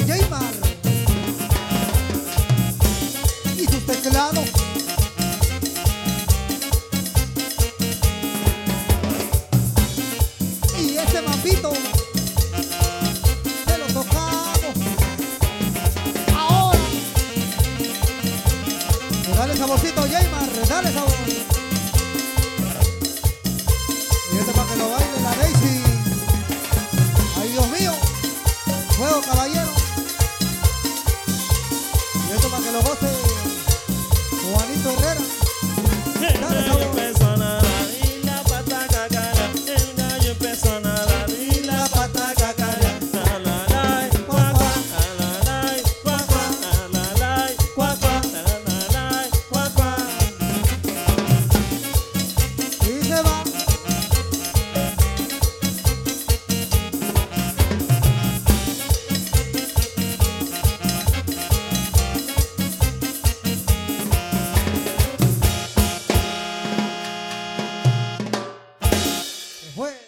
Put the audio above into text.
Jaymar y sus teclados. Y ese mambito se lo tocamos ahora. Dale saborcito, Jaymar, dale sabor. Y este para que lo baile la Daisy. Ay, Dios mío, juego caballero. Y esto para que lo goce Juanito Herrera. Dale sabor. Y se va. Se fue.